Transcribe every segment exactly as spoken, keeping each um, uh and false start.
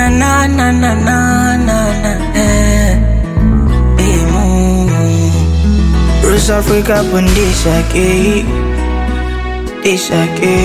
na na na na na na eh. Emu Rus Africa pundisha ke Disha ke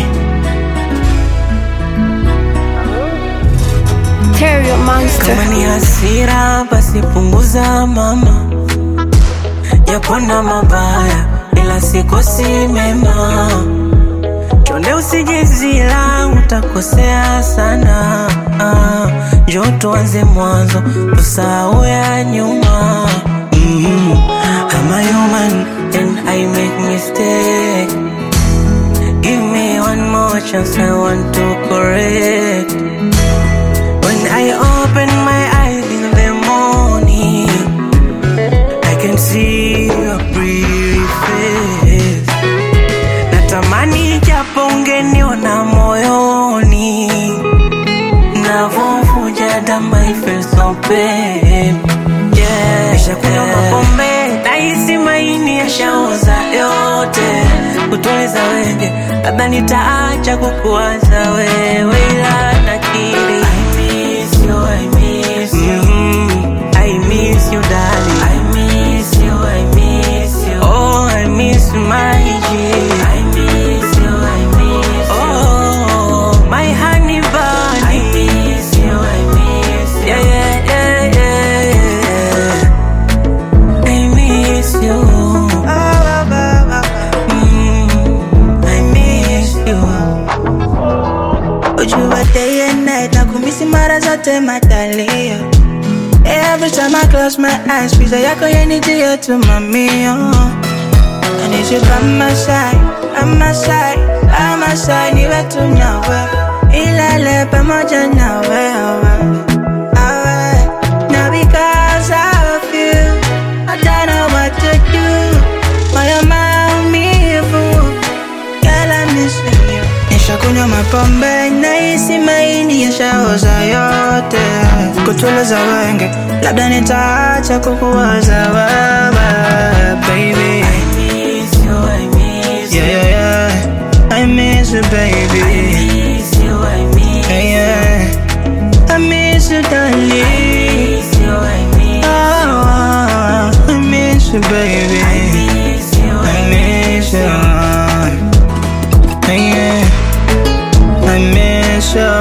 Terrio Monster. Kama ni hasira basi punguza mama, yapona mabaya ila sikosi mema. Chonde usijizila utakosea sana. ah, Njoo tuanze mwanzo tusahau ya nyuma. mm-hmm. I'm a human and I make mistake. Give me one more chance, I want to correct. When I open my eyes in the morning, I can see your pretty face. Natamani japo ungeniona moyoni, navyovuja damu I feel so pain. Yeah, nishakunywa mapombe nahisi maini yashaoza yote. Kutuliza wenge labda nitaacha kukuwaza wewe, ila nakiri I miss you, mm-hmm. I miss you, darling. I miss you, I miss you. Oh, I miss my G. I miss you, I miss you. Oh, my honey bunny. I miss you, I miss you. Yeah, yeah, yeah, yeah, yeah. I miss you. Mm, I miss you. Ujua day and night nakumisi mara zote matalio. Every time I close my eyes, picha yako yanijia tu mami. I need you by my side, by my side, by my side. Niwe tu nawe, ilale pamoja nawe. Now because of you, I don't know what to do. Moyo maumivu, girl I'm missing you. Nishakunywa mapombe nahisi maini yashaoza yote. Kutuliza wenge labda nitaacha kukuwaza wewe, baby. I miss you, I miss you. Yeah, yeah, yeah. I miss you, baby. I miss you, I miss you. Yeah, yeah. I miss you, darling. I miss you, I miss you. Oh, I miss you, baby. I miss you, I miss you. Yeah, I miss you.